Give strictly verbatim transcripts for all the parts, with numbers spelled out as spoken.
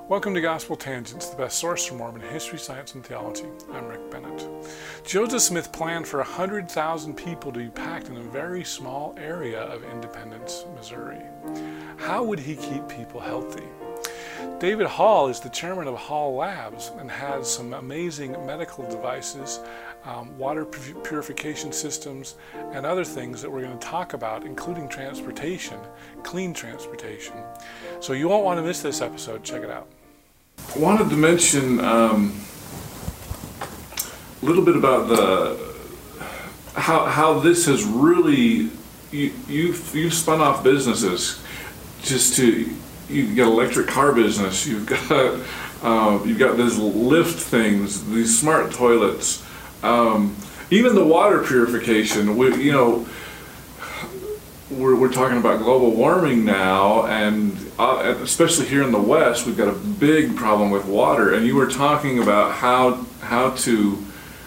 Welcome to Gospel Tangents, the best source for Mormon history, science, and theology. I'm Rick Bennett. Joseph Smith planned for one hundred thousand people to be packed in a very small area of Independence, Missouri. How would he keep people healthy? David Hall is the chairman of Hall Labs and has some amazing medical devices, um, water purification systems, and other things that we're going to talk about, including transportation, clean transportation. So you won't want to miss this episode. Check it out. I wanted to mention um, a little bit about the how how this has really you you've, you've spun off businesses just to you've got electric car business, you've got uh, you've got these lift things, these smart toilets, um, even the water purification. We, you know, we're we're talking about global warming now, and uh, especially here in the West, we've got a big problem with water. And you were talking about how how to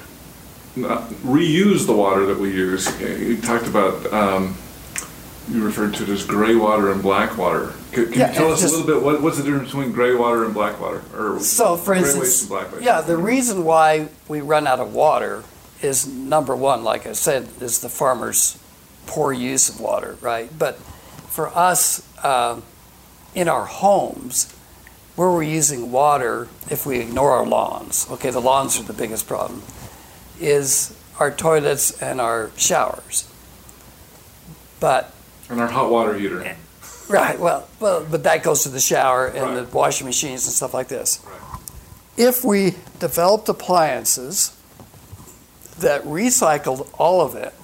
reuse the water that we use. You talked about. Um, You referred to it as gray water and black water. Can, can yeah, you tell us just, a little bit what, what's the difference between gray water and black water, or so for gray instance, waste and black waste? Yeah, the reason why we run out of water is number one, like I said, is the farmers' poor use of water, right? But for us, uh, in our homes, where we're using water, if we ignore our lawns, okay, the lawns are the biggest problem, is our toilets and our showers. But and our hot water heater. Right, well, well, but that goes to the shower and right. the washing machines and stuff like this. Right. If we developed appliances that recycled all of it,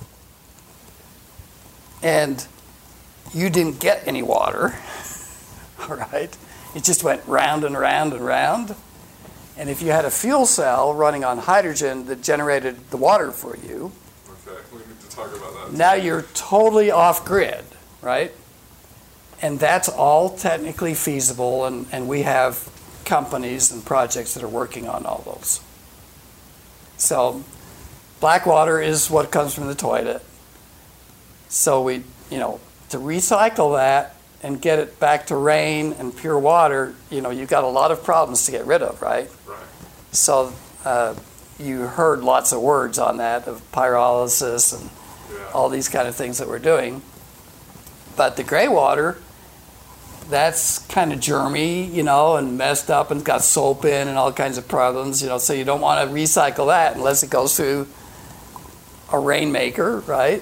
and you didn't get any water, all right, it just went round and round and round, and if you had a fuel cell running on hydrogen that generated the water for you, okay, we need to talk about that. Now you're totally off grid, right? And that's all technically feasible, and, and we have companies and projects that are working on all those. So black water is what comes from the toilet. So we, you know, to recycle that and get it back to rain and pure water, you know, you've got a lot of problems to get rid of, right? Right. So uh, you heard lots of words on that, of pyrolysis and Yeah. all these kind of things that we're doing. But the gray water, that's kind of germy, you know, and messed up and got soap in and all kinds of problems, you know, so you don't want to recycle that unless it goes through a rainmaker, right?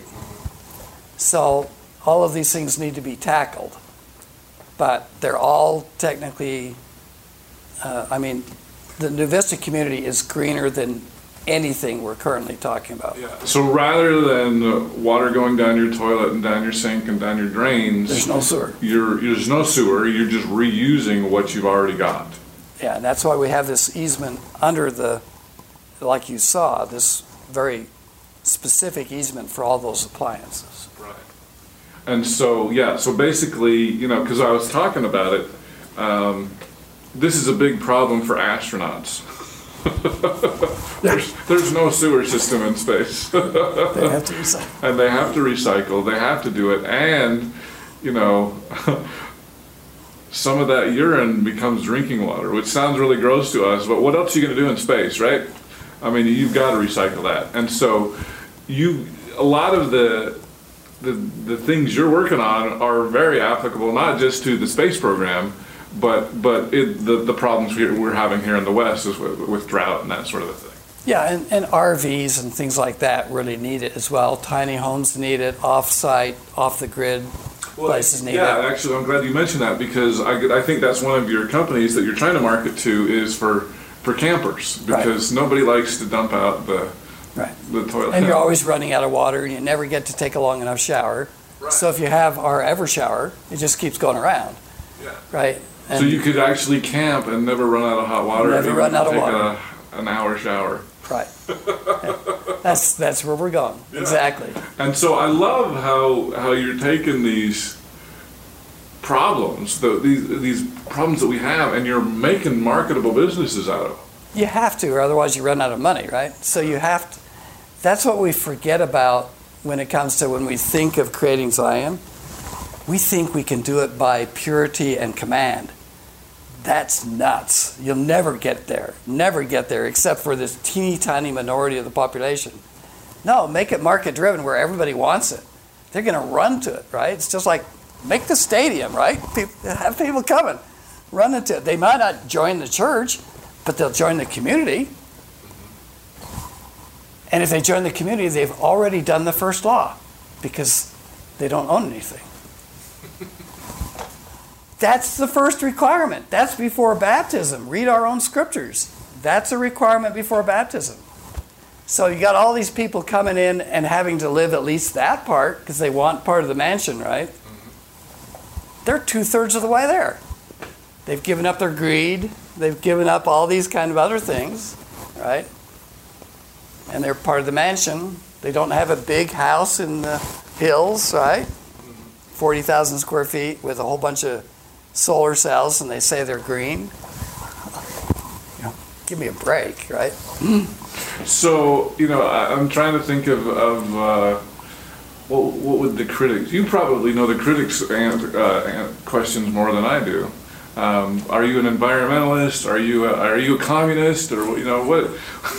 So all of these things need to be tackled. But they're all technically, uh, I mean, the New Vista community is greener than anything we're currently talking about. Yeah. So rather than uh, water going down your toilet and down your sink and down your drains, There's no sewer. You're, there's no sewer. You're just reusing what you've already got. Yeah, and that's why we have this easement under the, like you saw, this very specific easement for all those appliances. Right. And so, yeah, so basically, you know, because I was talking about it, um, this is a big problem for astronauts. there's, there's no sewer system in space. They have to recycle. And they have to recycle, they have to do it, and, you know, some of that urine becomes drinking water, which sounds really gross to us, but what else are you going to do in space, right? I mean, you've got to recycle that. And so you, a lot of the, the, the things you're working on are very applicable, not just to the space program, But but it, the the problems we're having here in the West is with, with drought and that sort of a thing. Yeah, and, and R Vs and things like that really need it as well. Tiny homes need it, off-site, off-the-grid well, places need yeah, it. Yeah, actually, I'm glad you mentioned that because I, I think that's one of your companies that you're trying to market to is for, for campers because right. nobody likes to dump out the, right. the toilet. And you're always running out of water and you never get to take a long enough shower. Right. So if you have our Evershower, it just keeps going around. Yeah. Right? And so you could actually camp and never run out of hot water. Never run out of take water. A, an hour shower. Right. that's that's where we're going. Yeah. Exactly. And so I love how how you're taking these problems, the, these these problems that we have, and you're making marketable businesses out of them. You have to, or otherwise you run out of money, right? So you have to. That's what we forget about when it comes to when we think of creating Zion. We think we can do it by purity and command. That's nuts. You'll never get there. Never get there except for this teeny tiny minority of the population. No, make it market driven where everybody wants it. They're going to run to it, right? It's just like make the stadium, right? People, have people coming, run into it. They might not join the church, but they'll join the community. And if they join the community, they've already done the first law because they don't own anything. That's the first requirement. That's before baptism. Read our own scriptures. That's a requirement before baptism. So you got all these people coming in and having to live at least that part because they want part of the mansion, right? They're two-thirds of the way there. They've given up their greed. They've given up all these kind of other things, right? And they're part of the mansion. They don't have a big house in the hills, right? forty thousand square feet with a whole bunch of solar cells, and they say they're green. You know, give me a break, right? So, you know, I, I'm trying to think of, of uh, what, what would the critics, you probably know the critics' an, uh, questions more than I do. Um, are you an environmentalist? Are you a, are you a communist? Or, you know, what?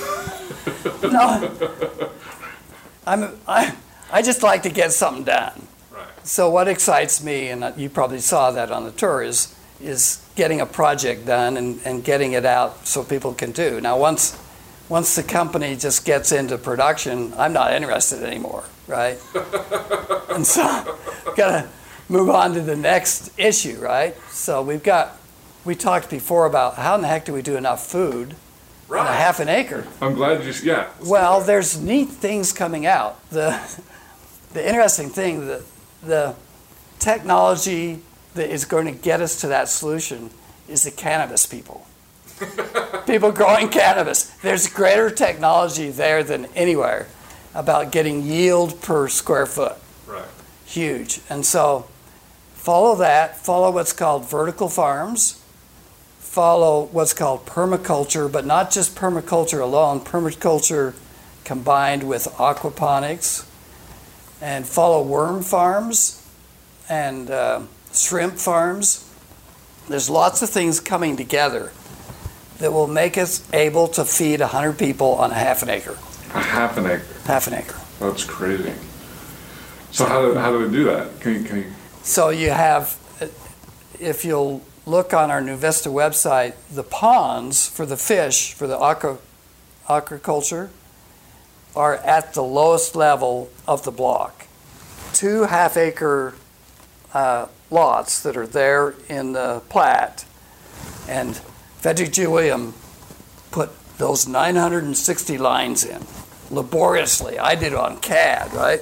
No. I'm, I, I just like to get something done. So what excites me, and you probably saw that on the tour, is is getting a project done and, and getting it out so people can do. Now, once once the company just gets into production, I'm not interested anymore, right? And so got to move on to the next issue, right? So we've got, we talked before about how in the heck do we do enough food right. on a half an acre? I'm glad you, yeah. Well, there's neat things coming out. The the interesting thing that the technology that is going to get us to that solution is the cannabis people. People growing cannabis. There's greater technology there than anywhere about getting yield per square foot. Right. Huge. And so follow that. Follow what's called vertical farms. Follow what's called permaculture, but not just permaculture alone. Permaculture combined with aquaponics. And follow worm farms and uh, shrimp farms. There's lots of things coming together that will make us able to feed one hundred people on a half an acre. A half an acre? Half an acre. That's crazy. So how do, how do we do that? Can you, can you... So you have, if you'll look on our NuVista website, the ponds for the fish, for the aqua, aquaculture, are at the lowest level of the block. Two half-acre uh, lots that are there in the plat, and Frederick G. William put those nine hundred sixty lines in laboriously. I did it on C A D, right?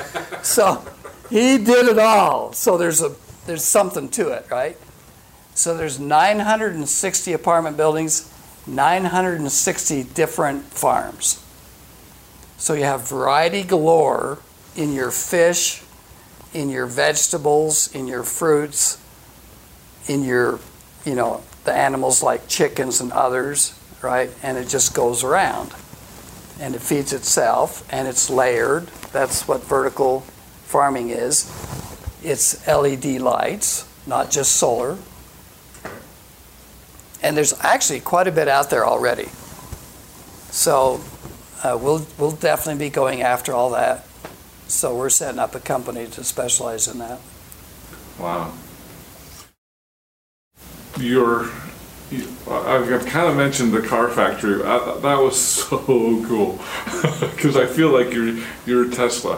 So he did it all. So there's a there's something to it, right? So there's nine hundred sixty apartment buildings, nine hundred sixty different farms. So you have variety galore in your fish, in your vegetables, in your fruits, in your, you know, the animals like chickens and others, right? And it just goes around. And it feeds itself, and it's layered. That's what vertical farming is. It's L E D lights, not just solar. And there's actually quite a bit out there already. So uh, we'll we'll definitely be going after all that. So we're setting up a company to specialize in that. Wow. You're, you, I've kind of mentioned the car factory. I, that was so cool because I feel like you're you're Tesla.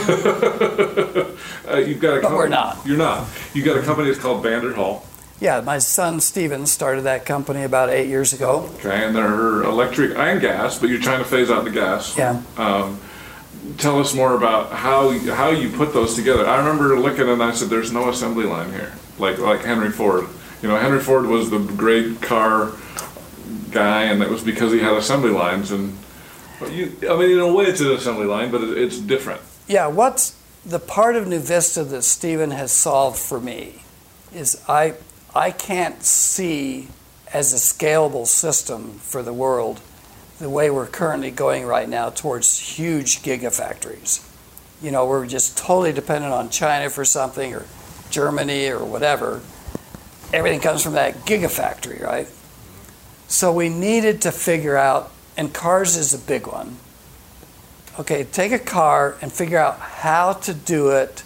uh, you've got a company, but we're not. You're not. You've got a company that's called Vanderhall. Yeah, my son Steven started that company about eight years ago. Okay, and they're electric and gas, but you're trying to phase out the gas. Yeah. Um, tell us more about how how you put those together. I remember looking and I said, "There's no assembly line here," like like Henry Ford. You know, Henry Ford was the great car guy, and it was because he had assembly lines. And you, I mean, in a way, it's an assembly line, but it, it's different. Yeah, what's the part of NuVista that Steven has solved for me is I I can't see as a scalable system for the world the way we're currently going right now towards huge gigafactories. You know, we're just totally dependent on China for something or Germany or whatever. everything comes from that gigafactory, right? So we needed to figure out, and cars is a big one. Okay, take a car and figure out how to do it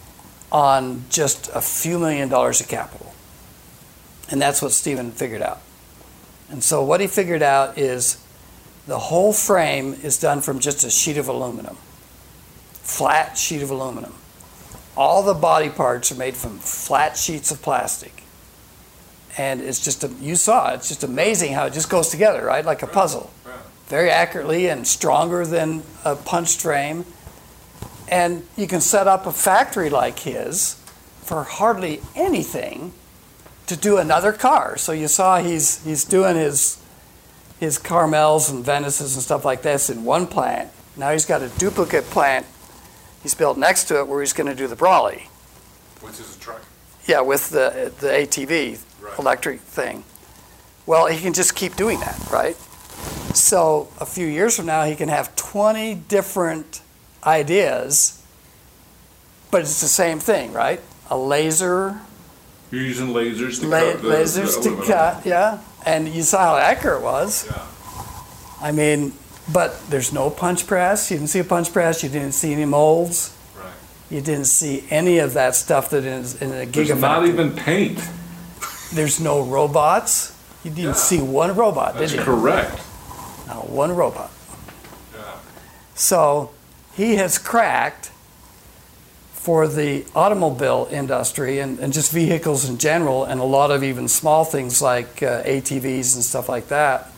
on just a few million dollars of capital. And that's what Stephen figured out. And so what he figured out is the whole frame is done from just a sheet of aluminum, flat sheet of aluminum. All the body parts are made from flat sheets of plastic. And it's just, a, you saw it, it's just amazing how it just goes together, right? Like a puzzle. Very accurately and stronger than a punched frame. And you can set up a factory like his for hardly anything to do another car. So you saw he's he's doing his his Carmels and Venices and stuff like this in one plant. Now he's got a duplicate plant he's built next to it where he's going to do the Brawley. Which is a truck. Yeah, with the the A T V right. electric thing. Well, he can just keep doing that, right? So a few years from now, he can have twenty different ideas, but it's the same thing, right? A laser. You're using lasers to la- cut the, lasers the to aluminum. cut, yeah. And you saw how accurate it was. Yeah. I mean, but there's no punch press. You didn't see a punch press. You didn't see any molds. Right. You didn't see any of that stuff that is in a There's gigafactory. not even paint. There's no robots. You didn't Yeah. see one robot, That's did you? correct. Not one robot. Yeah. So he has cracked for the automobile industry and, and just vehicles in general, and a lot of even small things like uh, A T Vs and stuff like that.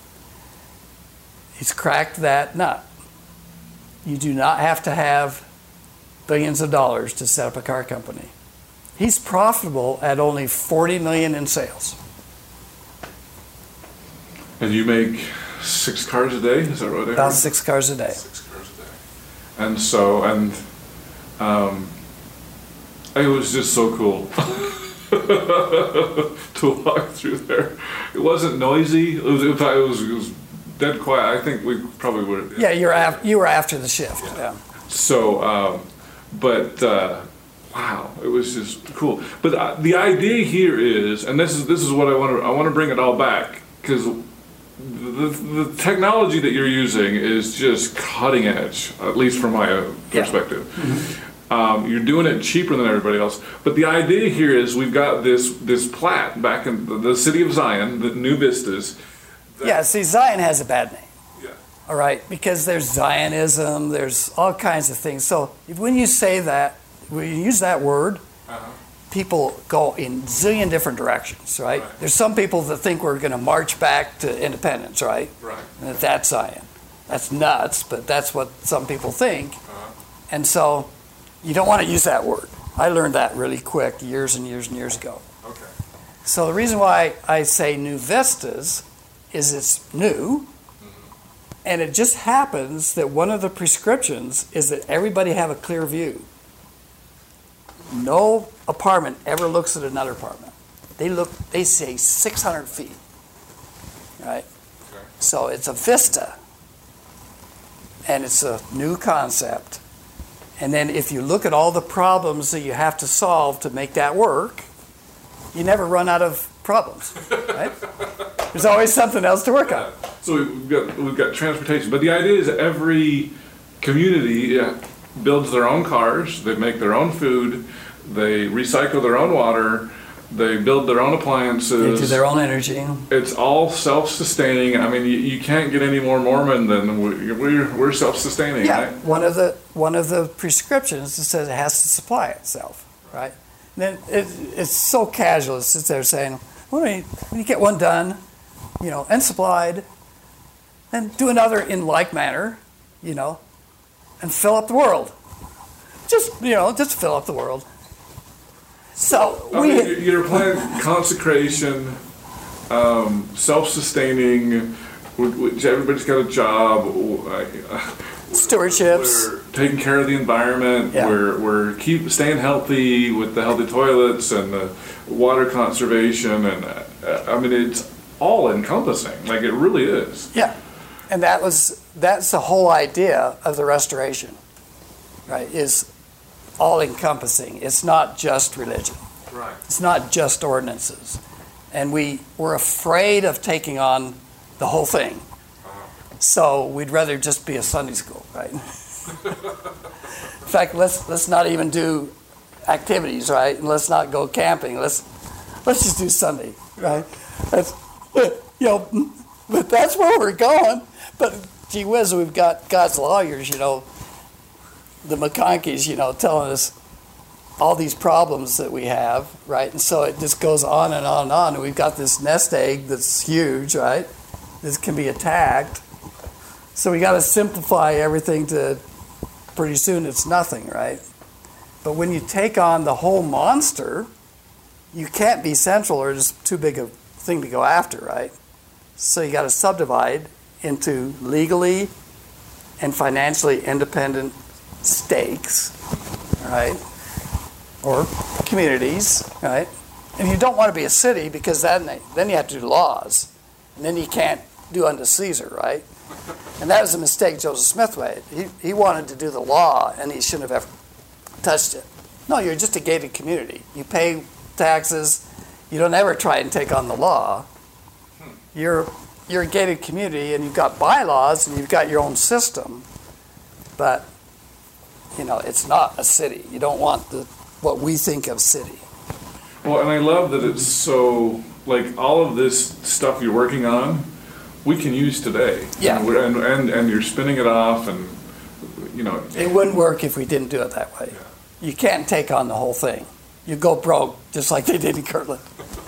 He's cracked that nut. You do not have to have billions of dollars to set up a car company. He's profitable at only forty million in sales. And you make six cars a day? Is that what I heard? About six cars a day. Six cars a day. And so, and um, it was just so cool to walk through there. It wasn't noisy. It was, it was, it was dead quiet. I think we probably would. Yeah, you're af- you were after the shift. Yeah. Yeah. So, um, but uh, wow, it was just cool. But uh, the idea here is, and this is this is what I want to I want to bring it all back, because the, the technology that you're using is just cutting edge, at least from my uh, perspective. Yeah. Mm-hmm. Um, you're doing it cheaper than everybody else. But the idea here is we've got this this plat back in the, the city of Zion, the New Vistas. Yeah, see, Zion has a bad name. Yeah. All right, because there's Zionism, there's all kinds of things. So if, when you say that, when you use that word, Uh-huh. people go in zillion different directions, right? Right. There's some people that think we're going to march back to independence, right? Right. And that that's Zion. That's nuts, but that's what some people think. Uh-huh. And so you don't want to use that word. I learned that really quick years and years and years ago. Okay. So the reason why I say New Vistas is it's new, and it just happens that one of the prescriptions is that everybody have a clear view. No apartment ever looks at another apartment. They look, they say six hundred feet, right? Okay. So it's a vista, and it's a new concept. And then if you look at all the problems that you have to solve to make that work, you never run out of problems, right? There's always something else to work on. So we've got we've got transportation, but the idea is that every community yeah, builds their own cars, they make their own food, they recycle their own water, they build their own appliances. They do their own energy. It's all self-sustaining. I mean, you, you can't get any more Mormon than we, we're we're self-sustaining, Yeah, right? one of the one of the prescriptions that says it has to supply itself, right? And then it, it's so casual. It sits there saying, well, when you, when you get one done, you know, and supplied, then do another in like manner, you know, and fill up the world. Just, you know, just fill up the world. So I we, mean, you're playing consecration, um, self-sustaining, which everybody's got a job. Stewardships. We're taking care of the environment. Yeah. We're we're keep staying healthy with the healthy toilets and the water conservation, and uh, I mean it's all encompassing. Like it really is. Yeah, and that was that's the whole idea of the restoration, right? Is all encompassing. It's not just religion. Right. It's not just ordinances. And we were afraid of taking on the whole thing. So we'd rather just be a Sunday school, right? In fact, let's let's not even do activities, right? And let's not go camping. Let's let's just do Sunday, right? That's, you know, but that's where we're going. But gee whiz, we've got God's lawyers, you know, the McConkeys, you know, telling us all these problems that we have, right? And so it just goes on and on and on. And we've got this nest egg that's huge, right? This can be attacked. So we got to simplify everything to pretty soon it's nothing, right? But when you take on the whole monster, you can't be central or just too big a thing to go after, right? So you got to subdivide into legally and financially independent stakes, right? Or communities, right? And you don't want to be a city because then then you have to do laws, and then you can't do unto Caesar, right? And that was a mistake Joseph Smith made. He he wanted to do the law, and he shouldn't have ever touched it. No, you're just a gated community. You pay taxes. You don't ever try and take on the law. You're you're a gated community, and you've got bylaws, and you've got your own system. But you know, it's not a city. You don't want the what we think of city. Well, and I love that it's so, like, all of this stuff you're working on, we can use today. Yeah. And, we're, and, and, and you're spinning it off, and, you know. It wouldn't work if we didn't do it that way. Yeah. You can't take on the whole thing. You go broke, just like they did in Kirtland.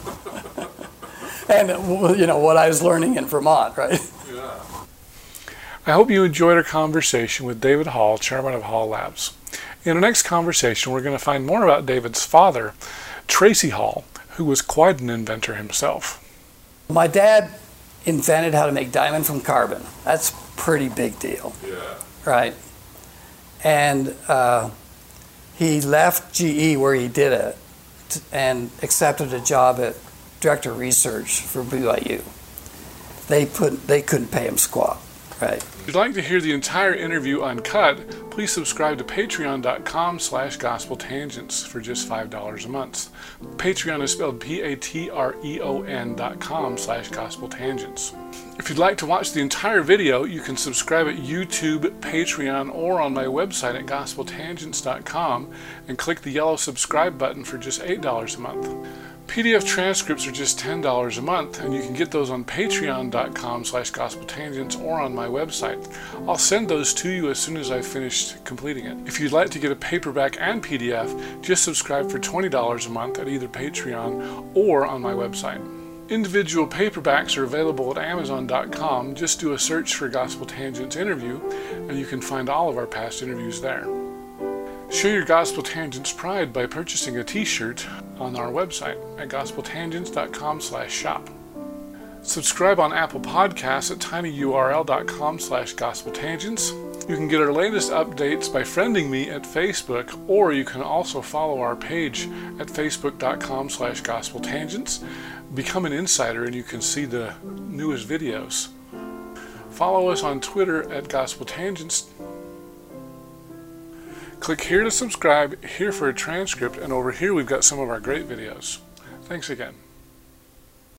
And, you know, what I was learning in Vermont, right? Yeah. I hope you enjoyed our conversation with David Hall, chairman of Hall Labs. In our next conversation, we're going to find more about David's father, Tracy Hall, who was quite an inventor himself. My dad invented how to make diamond from carbon. That's a pretty big deal. Yeah. Right? And uh, he left G E where he did it and accepted a job at director of research for B Y U. They put they couldn't pay him squat. Right. If you'd like to hear the entire interview uncut, please subscribe to patreon.com slash gospel tangents for just five dollars a month. Patreon is spelled P-A-T-R-E-O-N dot com slash gospel tangents. If you'd like to watch the entire video, you can subscribe at YouTube, Patreon, or on my website at gospel tangents dot com and click the yellow subscribe button for just eight dollars a month. P D F transcripts are just ten dollars a month, and you can get those on patreon.com slash gospeltangents or on my website. I'll send those to you as soon as I've finished completing it. If you'd like to get a paperback and P D F, just subscribe for twenty dollars a month at either Patreon or on my website. Individual paperbacks are available at amazon dot com. Just do a search for Gospel Tangents Interview, and you can find all of our past interviews there. Show your Gospel Tangents pride by purchasing a t-shirt on our website at gospeltangents.com slash shop. Subscribe on Apple Podcasts at tinyurl.com slash gospeltangents. You can get our latest updates by friending me at Facebook, or you can also follow our page at facebook.com slash gospeltangents. Become an insider and you can see the newest videos. Follow us on Twitter at Gospel Tangents. Click here to subscribe, here for a transcript, and over here we've got some of our great videos. Thanks again.